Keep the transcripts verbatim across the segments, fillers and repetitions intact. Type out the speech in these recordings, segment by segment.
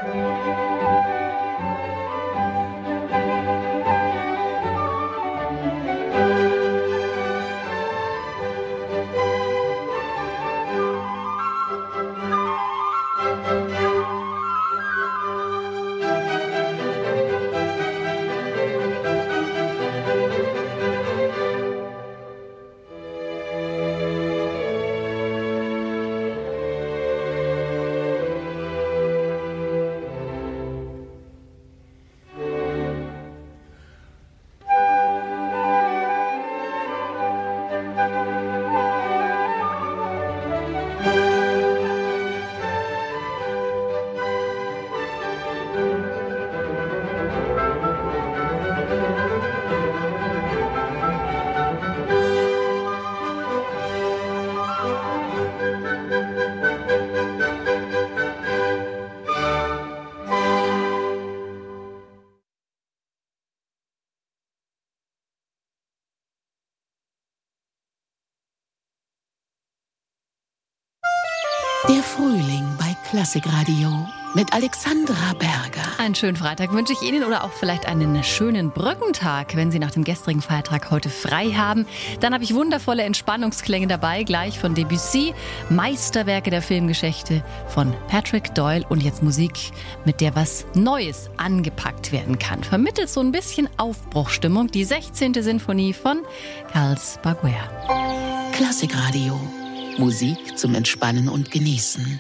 Der Frühling bei Klassikradio mit Alexandra Berger. Einen schönen Freitag wünsche ich Ihnen oder auch vielleicht einen schönen Brückentag, wenn Sie nach dem gestrigen Feiertag heute frei haben. Dann habe ich wundervolle Entspannungsklänge dabei, gleich von Debussy, Meisterwerke der Filmgeschichte von Patrick Doyle und jetzt Musik, mit der was Neues angepackt werden kann. Vermittelt so ein bisschen Aufbruchstimmung, die sechzehnte Sinfonie von Carlos Baguer. Klassikradio. Musik zum Entspannen und Genießen.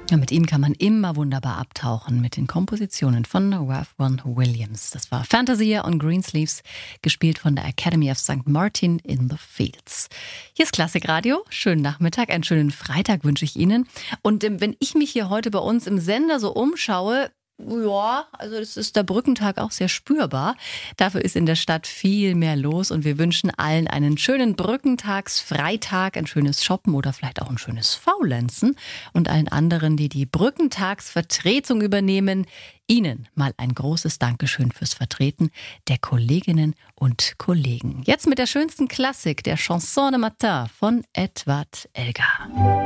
Ja, mit ihm kann man immer wunderbar abtauchen mit den Kompositionen von Ralph Vaughan Williams. Das war Fantasia on Greensleeves, gespielt von der Academy of Sankt Martin in the Fields. Hier ist Klassikradio. Schönen Nachmittag, einen schönen Freitag wünsche ich Ihnen. Und ähm, wenn ich mich hier heute bei uns im Sender so umschaue, ja, also es ist der Brückentag auch sehr spürbar. Dafür ist in der Stadt viel mehr los und wir wünschen allen einen schönen Brückentagsfreitag, ein schönes Shoppen oder vielleicht auch ein schönes Faulenzen. Und allen anderen, die die Brückentagsvertretung übernehmen, Ihnen mal ein großes Dankeschön fürs Vertreten der Kolleginnen und Kollegen. Jetzt mit der schönsten Klassik, der Chanson de Matin von Edward Elgar.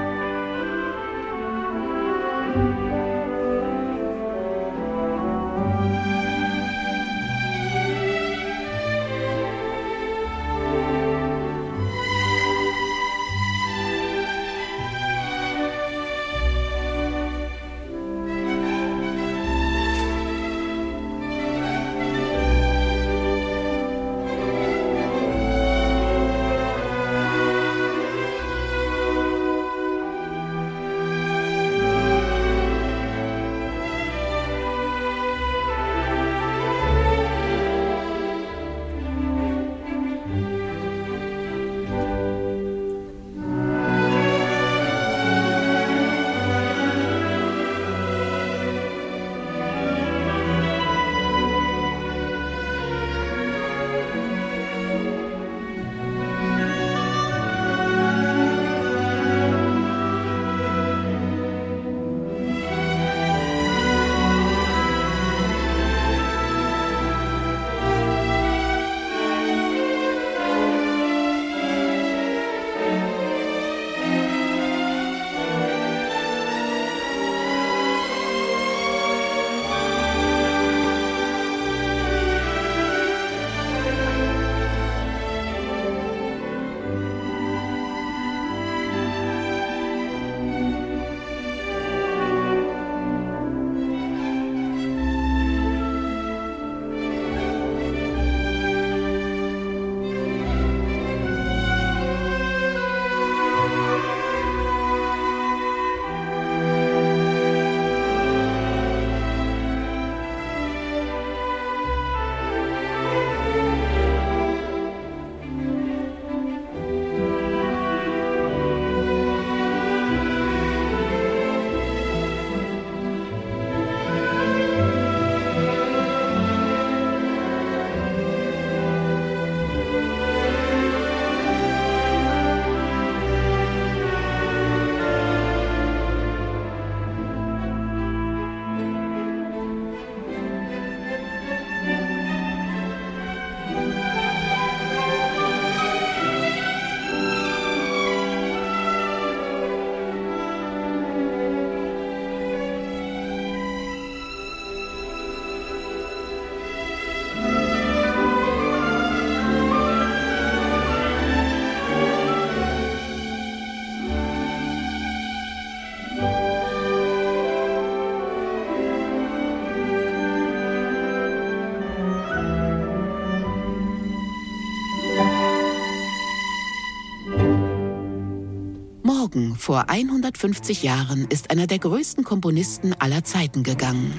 Morgen vor hundertfünfzig Jahren ist einer der größten Komponisten aller Zeiten gegangen.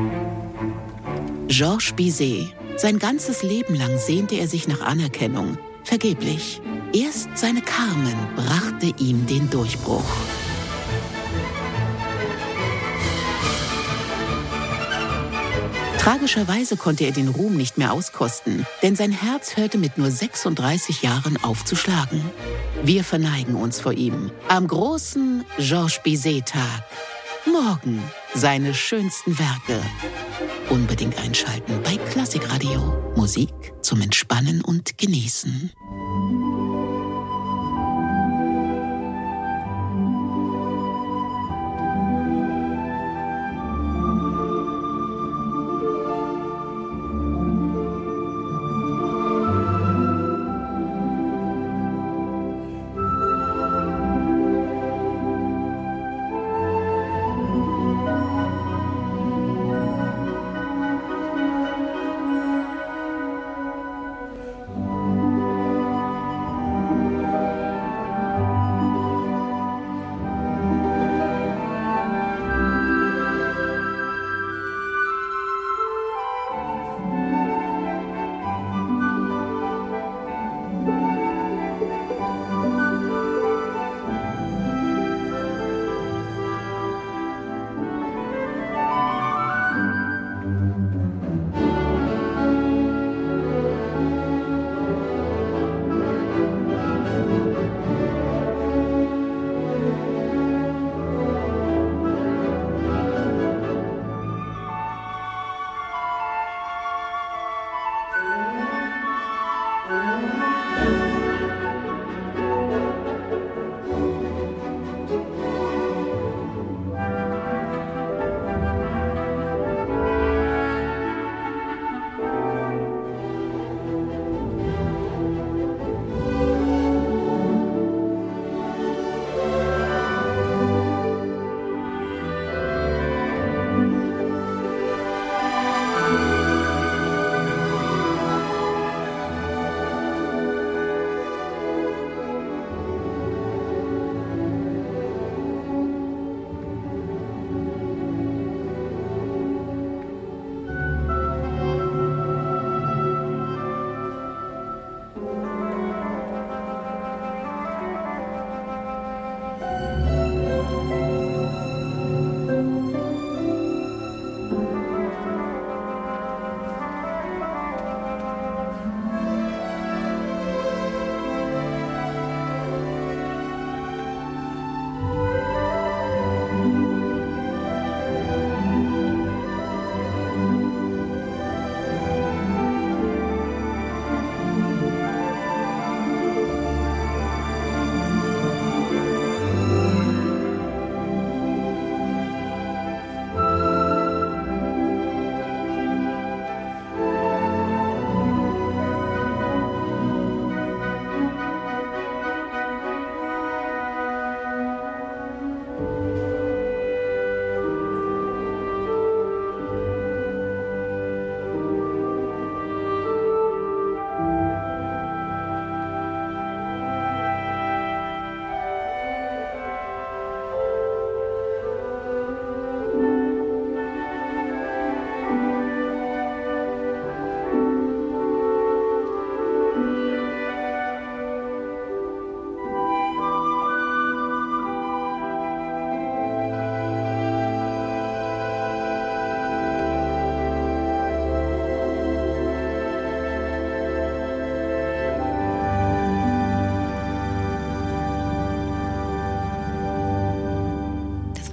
Georges Bizet. Sein ganzes Leben lang sehnte er sich nach Anerkennung. Vergeblich. Erst seine Carmen brachte ihm den Durchbruch. Tragischerweise konnte er den Ruhm nicht mehr auskosten, denn sein Herz hörte mit nur sechsunddreißig Jahren auf zu schlagen. Wir verneigen uns vor ihm am großen Georges Bizet-Tag. Morgen seine schönsten Werke. Unbedingt einschalten bei Klassikradio. Musik zum Entspannen und Genießen.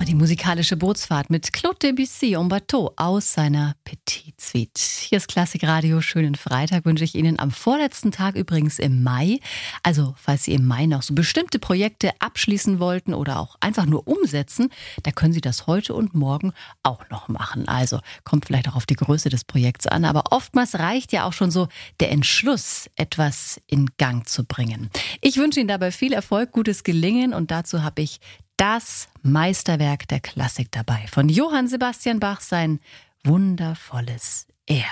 war die musikalische Bootsfahrt mit Claude Debussy en Bateau aus seiner Petite Suite. Hier ist Klassikradio. Schönen Freitag wünsche ich Ihnen am vorletzten Tag übrigens im Mai. Also, falls Sie im Mai noch so bestimmte Projekte abschließen wollten oder auch einfach nur umsetzen, da können Sie das heute und morgen auch noch machen. Also, kommt vielleicht auch auf die Größe des Projekts an, aber oftmals reicht ja auch schon so der Entschluss, etwas in Gang zu bringen. Ich wünsche Ihnen dabei viel Erfolg, gutes Gelingen und dazu habe ich das Meisterwerk der Klassik dabei. Von Johann Sebastian Bach, sein wundervolles Er.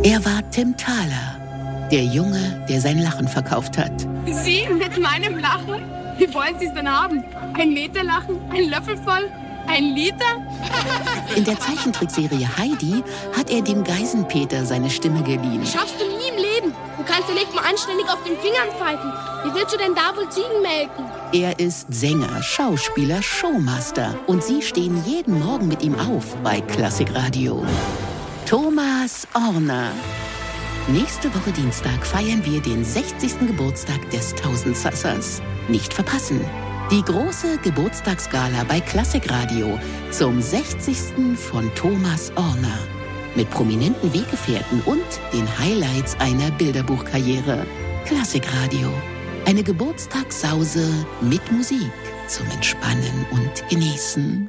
Er war Tim Thaler, der Junge, der sein Lachen verkauft hat. Sie mit meinem Lachen? Wie wollen Sie es denn haben? Ein Meter Lachen? Ein Löffel voll? Ein Liter? In der Zeichentrickserie Heidi hat er dem Geisenpeter seine Stimme geliehen. Schaffst du nie im Leben. Du kannst ja nicht mal anständig auf den Fingern pfeifen. Wie willst du denn da wohl Ziegen melken? Er ist Sänger, Schauspieler, Showmaster. Und sie stehen jeden Morgen mit ihm auf bei Klassikradio. Thomas Orner. Nächste Woche Dienstag feiern wir den sechzigsten Geburtstag des Tausendsassers. Nicht verpassen. Die große Geburtstagsgala bei Klassikradio zum sechzigsten von Thomas Orner. Mit prominenten Weggefährten und den Highlights einer Bilderbuchkarriere. Klassikradio. Eine Geburtstagssause mit Musik zum Entspannen und Genießen.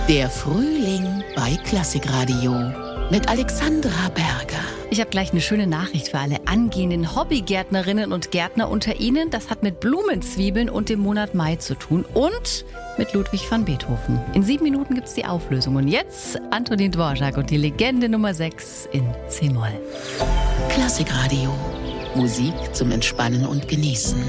Der Frühling bei Klassikradio mit Alexandra Berger. Ich habe gleich eine schöne Nachricht für alle angehenden Hobbygärtnerinnen und Gärtner unter Ihnen. Das hat mit Blumenzwiebeln und dem Monat Mai zu tun und mit Ludwig van Beethoven. In sieben Minuten gibt es die Auflösung. Und jetzt Antonin Dvorak und die Legende Nummer sechs in C-Moll. Klassikradio. Musik zum Entspannen und Genießen.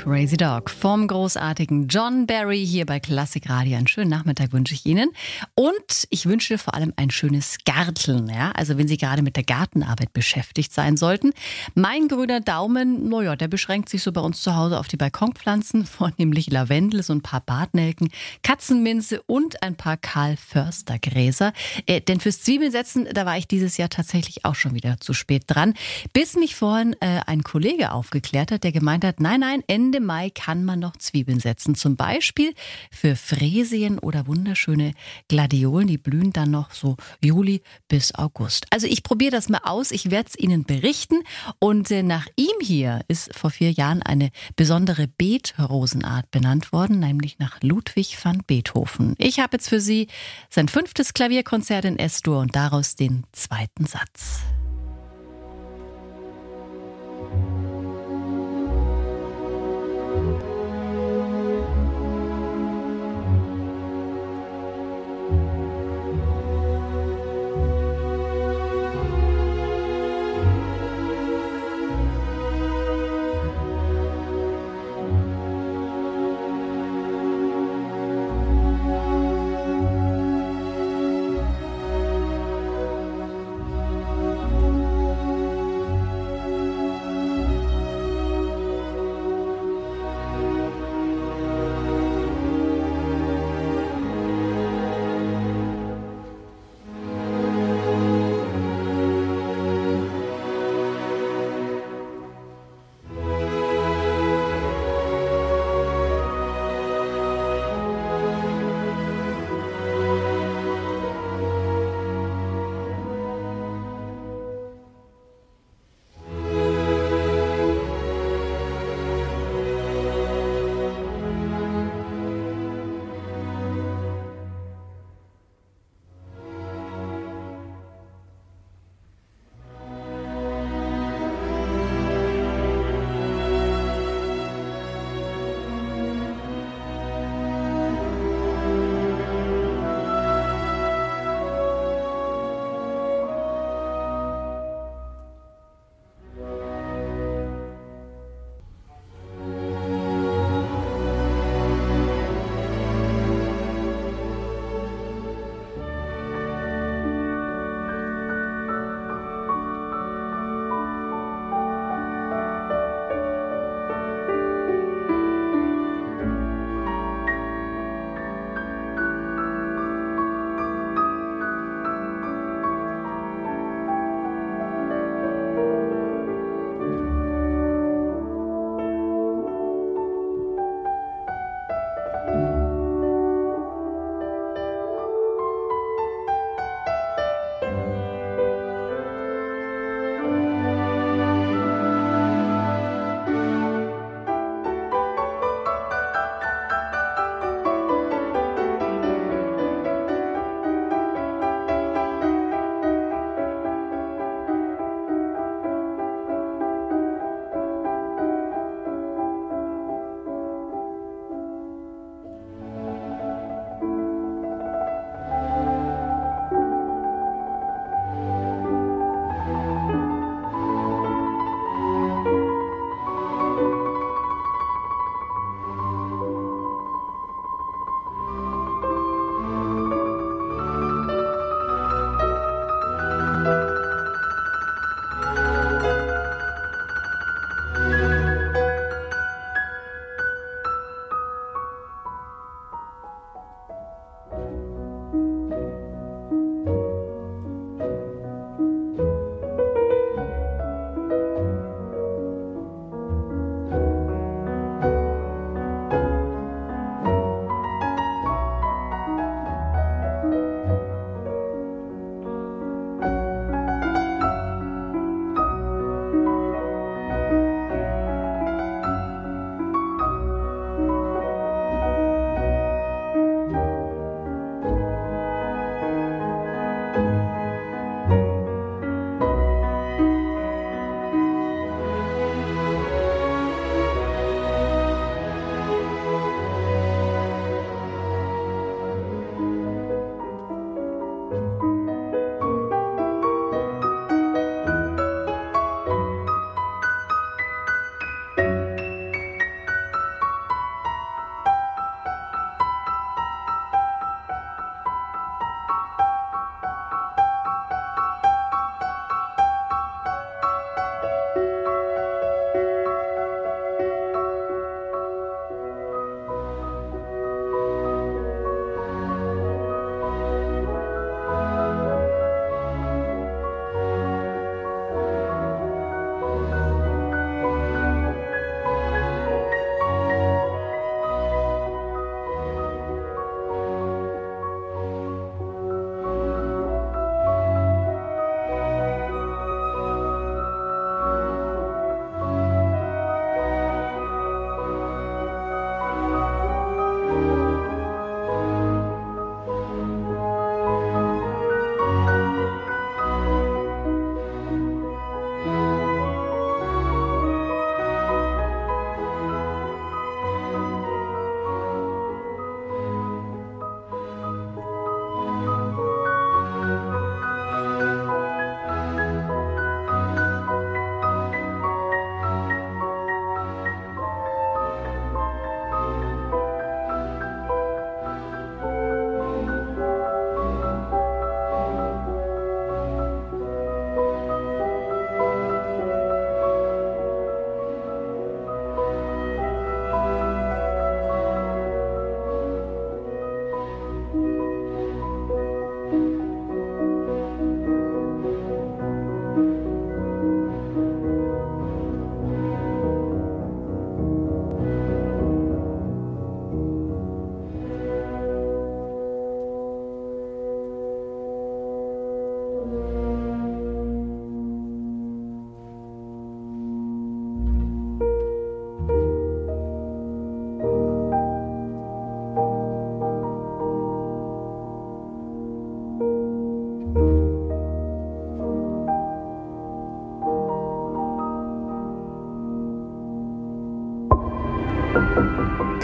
Crazy Dog vom großartigen John Barry hier bei Klassik Radio. Einen schönen Nachmittag wünsche ich Ihnen. Und ich wünsche vor allem ein schönes Garteln. Ja? Also wenn Sie gerade mit der Gartenarbeit beschäftigt sein sollten. Mein grüner Daumen, naja, der beschränkt sich so bei uns zu Hause auf die Balkonpflanzen, vornehmlich Lavendel, so ein paar Bartnelken, Katzenminze und ein paar Karl-Förster-Gräser. Äh, denn fürs Zwiebelsetzen, da war ich dieses Jahr tatsächlich auch schon wieder zu spät dran. Bis mich vorhin äh, ein Kollege aufgeklärt hat, der gemeint hat, nein, nein, Ende Mai kann man noch Zwiebeln setzen. Zum Beispiel für Fräsien oder wunderschöne Gladiolen. Die blühen dann noch so Juli bis August. Also ich probiere das mal aus. Ich werde es Ihnen berichten. Und äh, nach ihm hier ist vor vier Jahren eine besondere Beetrosenart benannt worden, nämlich nach Ludwig van Beethoven. Ich habe jetzt für Sie sein fünftes Klavierkonzert in S-Dur und daraus den zweiten Satz.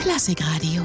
Klassikradio.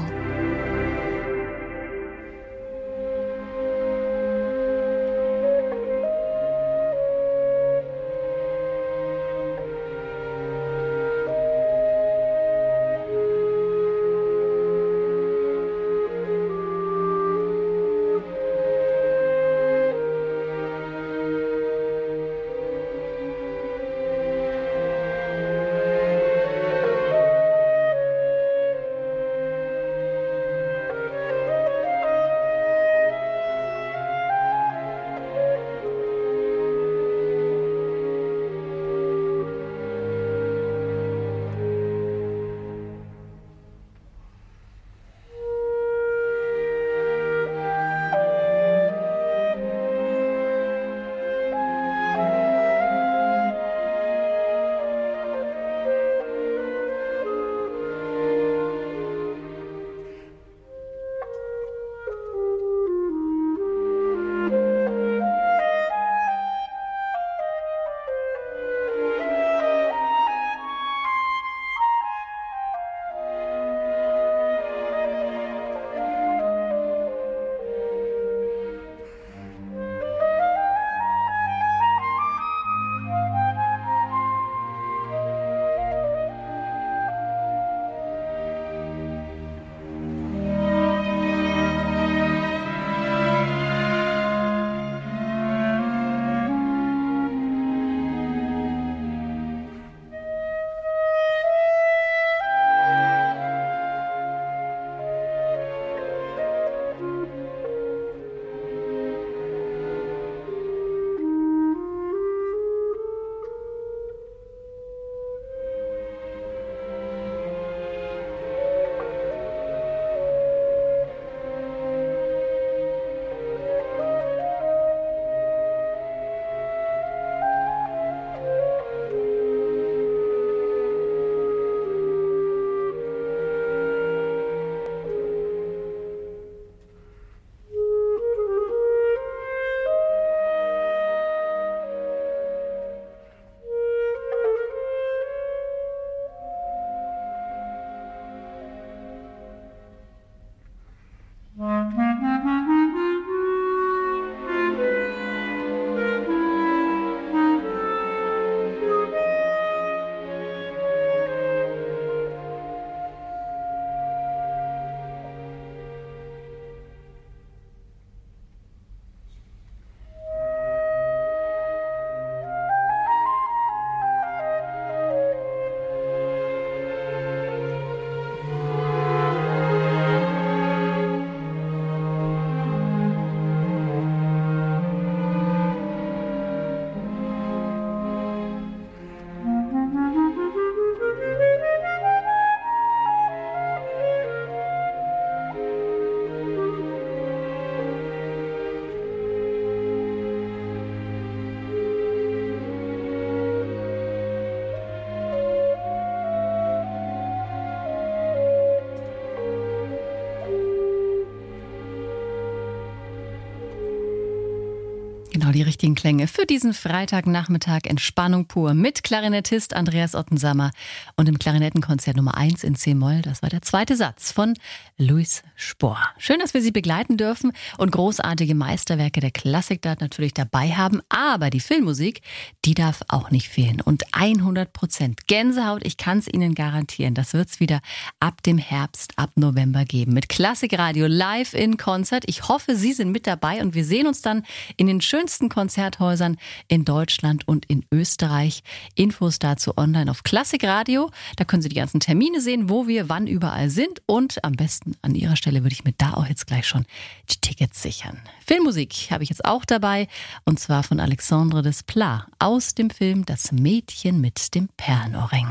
Genau die richtigen Klänge für diesen Freitagnachmittag. Entspannung pur mit Klarinettist Andreas Ottensammer und im Klarinettenkonzert Nummer eins in C-Moll. Das war der zweite Satz von Louis Spohr. Schön, dass wir Sie begleiten dürfen und großartige Meisterwerke der Klassik da natürlich dabei haben. Aber die Filmmusik, die darf auch nicht fehlen. Und hundert Prozent Gänsehaut, ich kann es Ihnen garantieren. Das wird es wieder ab dem Herbst, ab November geben. Mit Klassikradio live in Konzert. Ich hoffe, Sie sind mit dabei und wir sehen uns dann in den schönsten Konzerthäusern in Deutschland und in Österreich. Infos dazu online auf Klassikradio. Da können Sie die ganzen Termine sehen, wo wir wann überall sind. Und am besten an Ihrer Stelle würde ich mir da auch jetzt gleich schon die Tickets sichern. Filmmusik habe ich jetzt auch dabei und zwar von Alexandre Desplat aus dem Film Das Mädchen mit dem Perlenohrring.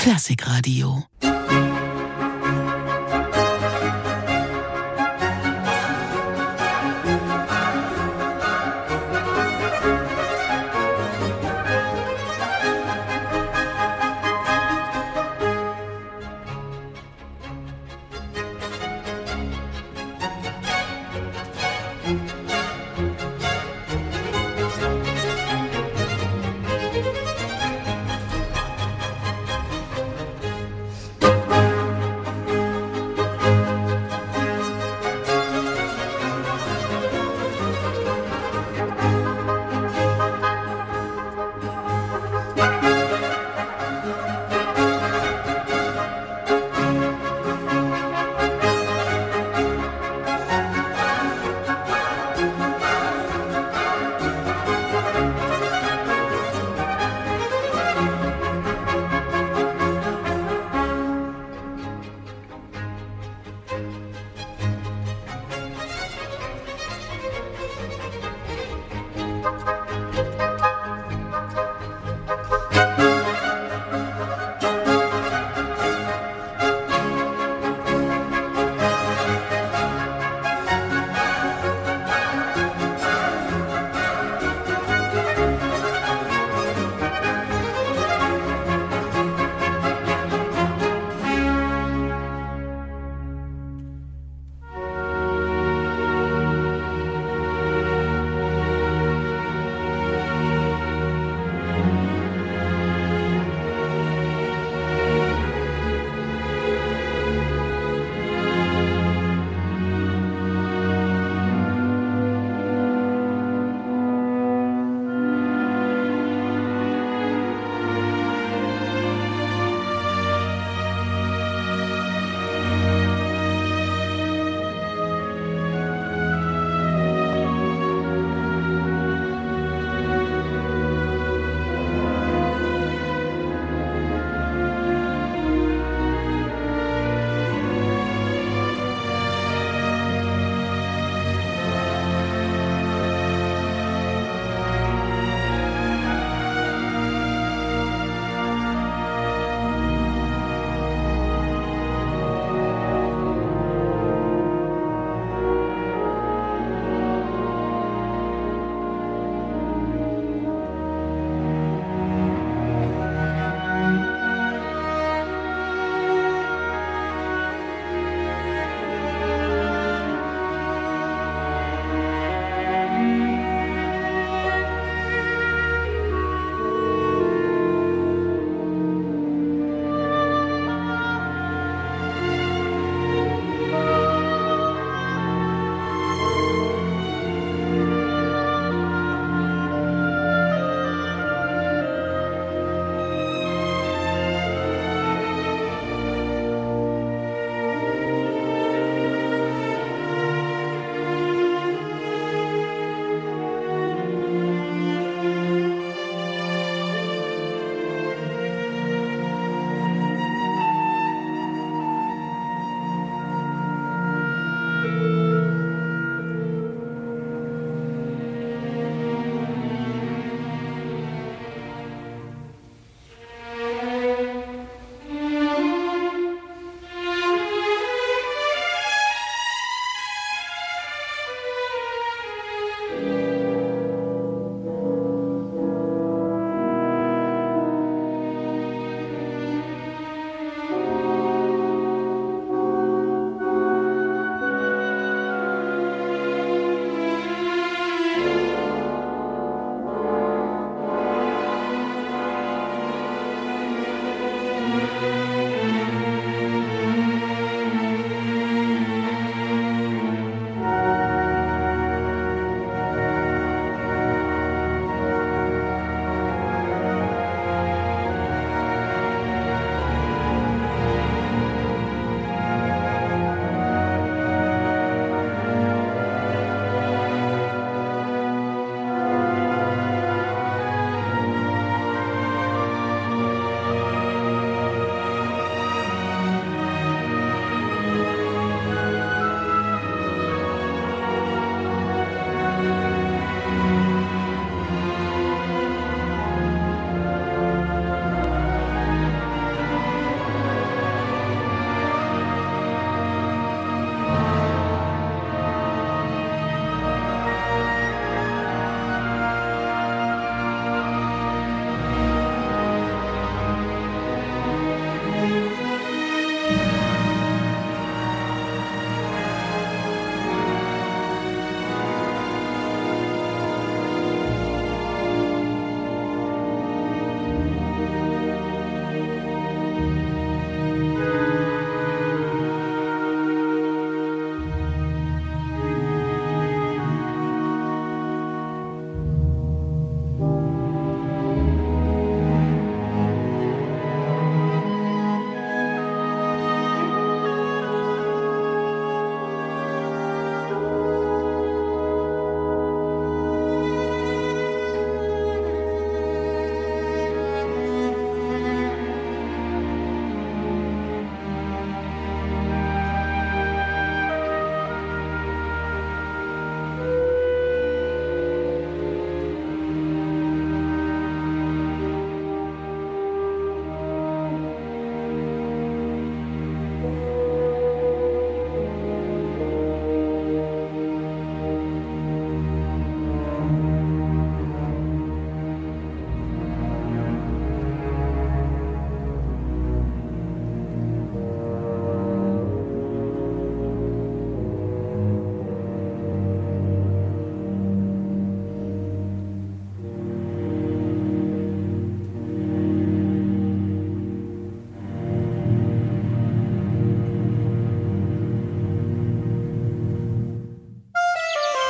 Klassikradio.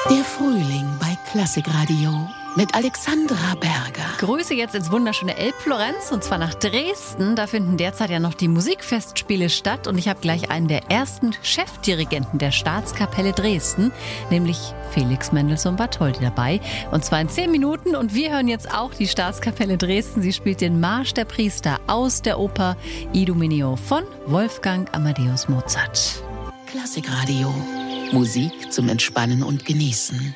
Der Frühling bei Klassikradio mit Alexandra Berger. Grüße jetzt ins wunderschöne Elbflorenz und zwar nach Dresden. Da finden derzeit ja noch die Musikfestspiele statt und ich habe gleich einen der ersten Chefdirigenten der Staatskapelle Dresden, nämlich Felix Mendelssohn Bartholdy dabei. Und zwar in zehn Minuten und wir hören jetzt auch die Staatskapelle Dresden. Sie spielt den Marsch der Priester aus der Oper Idomeneo von Wolfgang Amadeus Mozart. Klassikradio. Musik zum Entspannen und Genießen.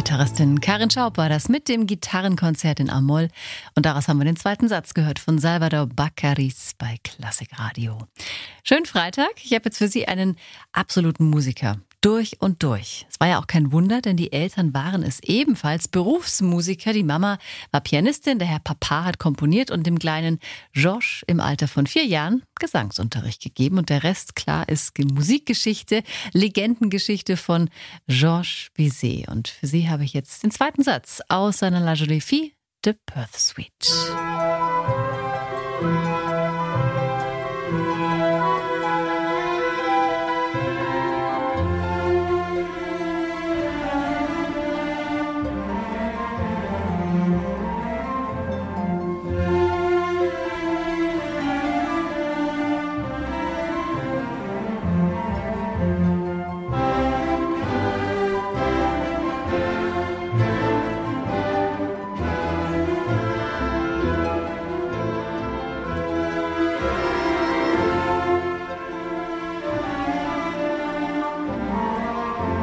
Gitarristin Karin Schaub war das mit dem Gitarrenkonzert in A-Moll. Und daraus haben wir den zweiten Satz gehört von Salvador Baccaris bei Klassikradio. Schönen Freitag. Ich habe jetzt für Sie einen absoluten Musiker. Durch und durch. Es war ja auch kein Wunder, denn die Eltern waren es ebenfalls Berufsmusiker. Die Mama war Pianistin, der Herr Papa hat komponiert und dem kleinen Georges im Alter von vier Jahren Gesangsunterricht gegeben. Und der Rest, klar, ist Musikgeschichte, Legendengeschichte von Georges Bizet. Und für Sie habe ich jetzt den zweiten Satz aus seiner La Jolie Fille de Perth Suite.